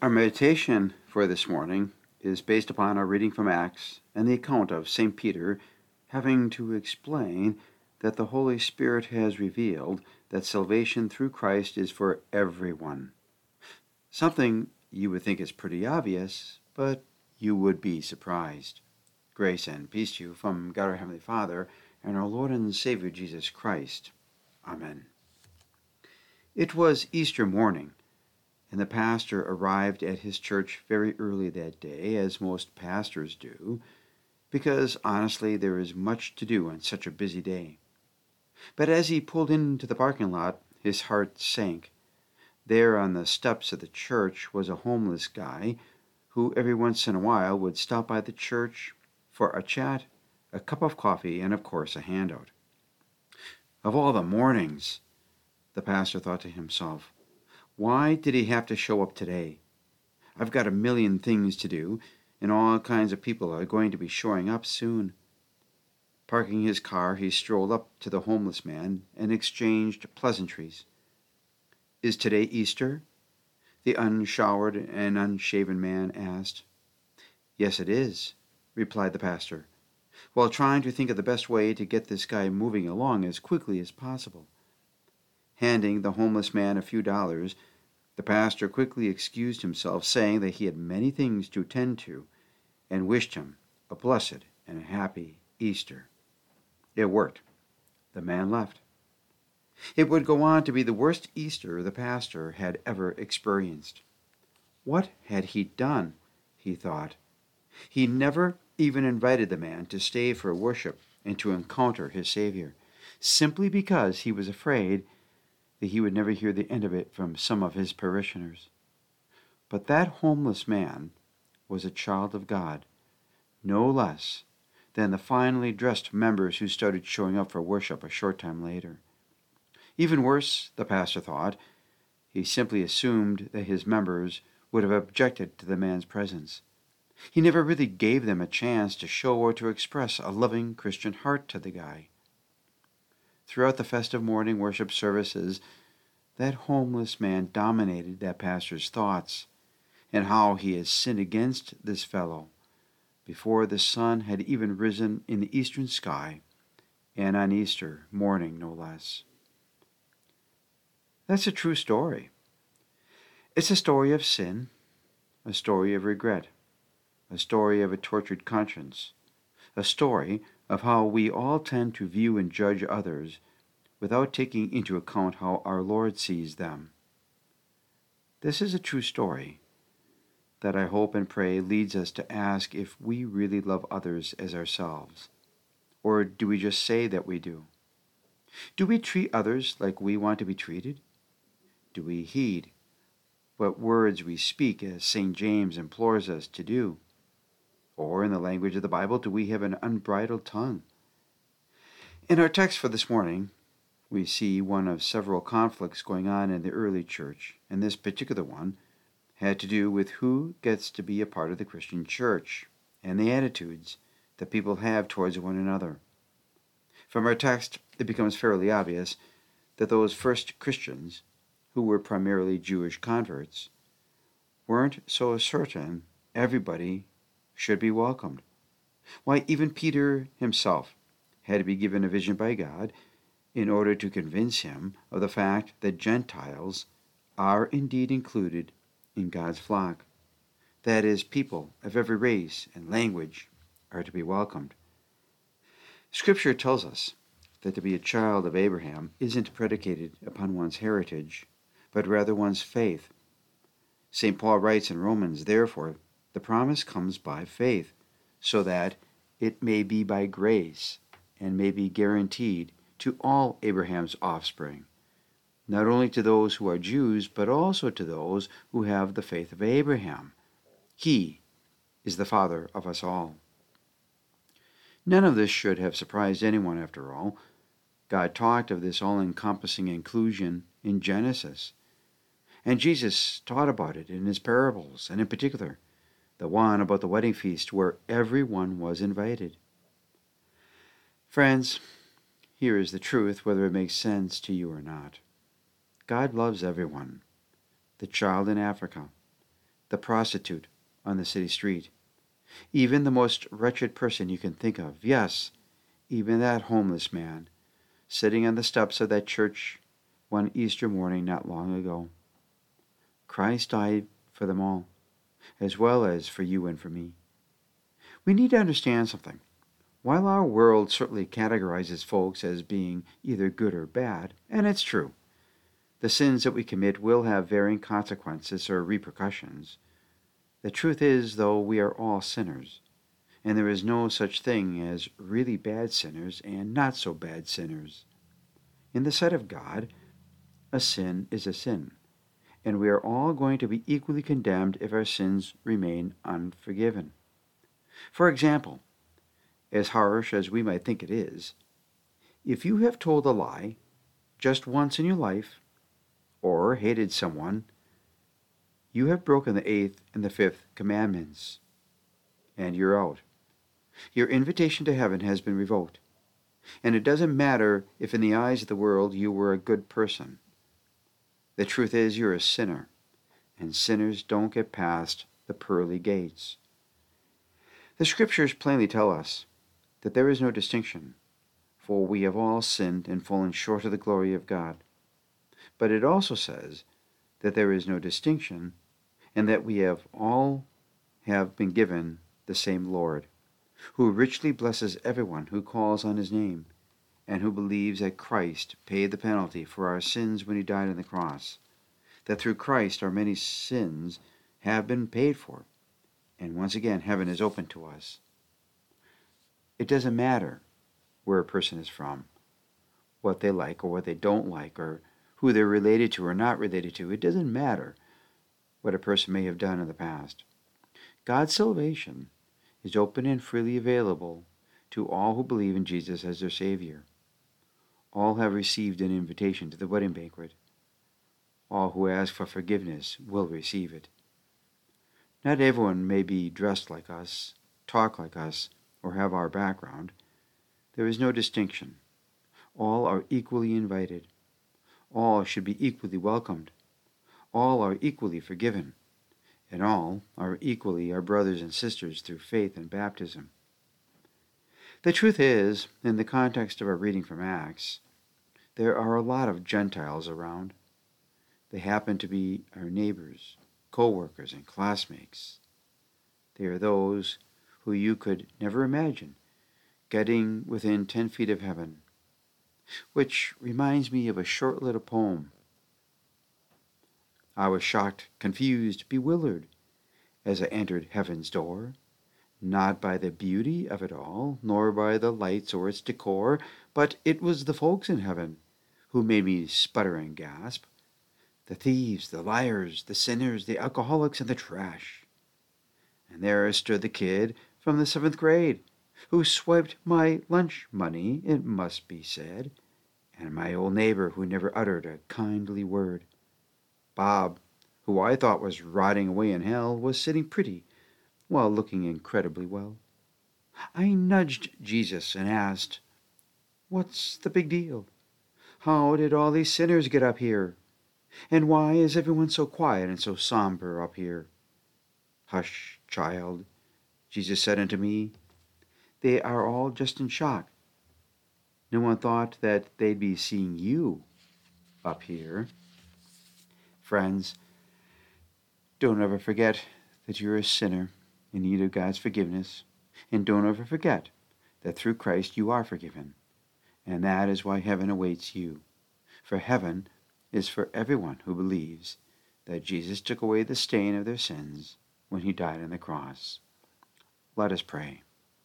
Our meditation for this morning is based upon our reading from Acts and the account of St. Peter having to explain that the Holy Spirit has revealed that salvation through Christ is for everyone. Something you would think is pretty obvious, but you would be surprised. Grace and peace to you from God our Heavenly Father and our Lord and Savior Jesus Christ. Amen. It was Easter morning, and the pastor arrived at his church very early that day, as most pastors do, because honestly there is much to do on such a busy day. But as he pulled into the parking lot, his heart sank. There on the steps of the church was a homeless guy who every once in a while would stop by the church for a chat, a cup of coffee, and of course a handout. Of all the mornings, the pastor thought to himself, why did he have to show up today? I've got a million things to do, and all kinds of people are going to be showing up soon. Parking his car, he strolled up to the homeless man and exchanged pleasantries. Is today Easter? The unshowered and unshaven man asked. Yes, it is, replied the pastor, while trying to think of the best way to get this guy moving along as quickly as possible. Handing the homeless man a few dollars, the pastor quickly excused himself, saying that he had many things to attend to, and wished him a blessed and happy Easter. It worked. The man left. It would go on to be the worst Easter the pastor had ever experienced. What had he done? He thought. He never even invited the man to stay for worship and to encounter his Savior, simply because he was afraid that he would never hear the end of it from some of his parishioners. But that homeless man was a child of God, no less than the finely dressed members who started showing up for worship a short time later. Even worse, the pastor thought, he simply assumed that his members would have objected to the man's presence. He never really gave them a chance to show or to express a loving Christian heart to the guy. Throughout the festive morning worship services, that homeless man dominated that pastor's thoughts, and how he has sinned against this fellow before the sun had even risen in the eastern sky, and on Easter morning no less. That's a true story. It's a story of sin, a story of regret, a story of a tortured conscience, a story of how we all tend to view and judge others without taking into account how our Lord sees them. This is a true story that I hope and pray leads us to ask if we really love others as ourselves, or do we just say that we do? Do we treat others like we want to be treated? Do we heed what words we speak as St. James implores us to do? Or, in the language of the Bible, do we have an unbridled tongue? In our text for this morning, we see one of several conflicts going on in the early church, and this particular one had to do with who gets to be a part of the Christian church and the attitudes that people have towards one another. From our text, it becomes fairly obvious that those first Christians, who were primarily Jewish converts, weren't so certain everybody should be welcomed. Why, even Peter himself had to be given a vision by God in order to convince him of the fact that Gentiles are indeed included in God's flock. That is, people of every race and language are to be welcomed. Scripture tells us that to be a child of Abraham isn't predicated upon one's heritage, but rather one's faith. St. Paul writes in Romans, therefore, the promise comes by faith, so that it may be by grace and may be guaranteed to all Abraham's offspring, not only to those who are Jews, but also to those who have the faith of Abraham. He is the father of us all. None of this should have surprised anyone after all. God talked of this all-encompassing inclusion in Genesis, and Jesus taught about it in his parables, and in particular, the one about the wedding feast where everyone was invited. Friends, here is the truth, whether it makes sense to you or not. God loves everyone. The child in Africa, the prostitute on the city street, even the most wretched person you can think of. Yes, even that homeless man sitting on the steps of that church one Easter morning not long ago. Christ died for them all, as well as for you and for me. We need to understand something. While our world certainly categorizes folks as being either good or bad, and it's true, the sins that we commit will have varying consequences or repercussions. The truth is, though, we are all sinners, and there is no such thing as really bad sinners and not so bad sinners. In the sight of God, a sin is a sin, and we are all going to be equally condemned if our sins remain unforgiven. For example, as harsh as we might think it is, if you have told a lie just once in your life, or hated someone, you have broken the 8th and the 5th commandments, and you're out. Your invitation to heaven has been revoked. And it doesn't matter if in the eyes of the world you were a good person. The truth is you're a sinner, and sinners don't get past the pearly gates. The Scriptures plainly tell us that there is no distinction, for we have all sinned and fallen short of the glory of God. But it also says that there is no distinction, and that we have all been given the same Lord, who richly blesses everyone who calls on his name, and who believes that Christ paid the penalty for our sins when he died on the cross, that through Christ our many sins have been paid for, and once again heaven is open to us. It doesn't matter where a person is from, what they like or what they don't like, or who they're related to or not related to. It doesn't matter what a person may have done in the past. God's salvation is open and freely available to all who believe in Jesus as their Savior. All have received an invitation to the wedding banquet. All who ask for forgiveness will receive it. Not everyone may be dressed like us, talk like us, or have our background. There is no distinction. All are equally invited. All should be equally welcomed. All are equally forgiven. And all are equally our brothers and sisters through faith and baptism. The truth is, in the context of our reading from Acts, there are a lot of Gentiles around. They happen to be our neighbors, co-workers, and classmates. They are those who you could never imagine getting within 10 feet of heaven, which reminds me of a short little poem. I was shocked, confused, bewildered as I entered heaven's door, not by the beauty of it all, nor by the lights or its decor, but it was the folks in heaven who made me sputter and gasp. The thieves, the liars, the sinners, the alcoholics, and the trash. And there stood the kid from the 7th grade, who swiped my lunch money, it must be said, and my old neighbor who never uttered a kindly word. Bob, who I thought was rotting away in hell, was sitting pretty, while looking incredibly well. I nudged Jesus and asked, "What's the big deal? How did all these sinners get up here? And why is everyone so quiet and so somber up here?" "Hush, child," Jesus said unto me. "They are all just in shock. No one thought that they'd be seeing you up here." Friends, don't ever forget that you're a sinner in need of God's forgiveness. And don't ever forget that through Christ you are forgiven. And that is why heaven awaits you. For heaven is for everyone who believes that Jesus took away the stain of their sins when he died on the cross. Let us pray.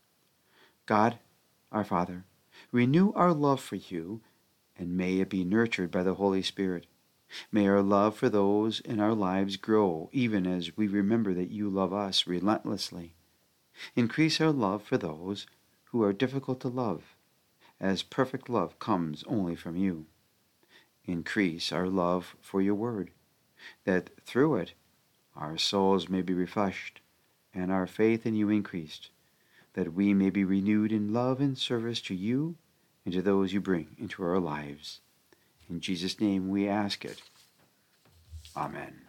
God, our Father, renew our love for you, and may it be nurtured by the Holy Spirit. May our love for those in our lives grow, even as we remember that you love us relentlessly. Increase our love for those who are difficult to love, as perfect love comes only from you. Increase our love for your word, that through it our souls may be refreshed, and our faith in you increased, that we may be renewed in love and service to you and to those you bring into our lives. In Jesus' name we ask it. Amen.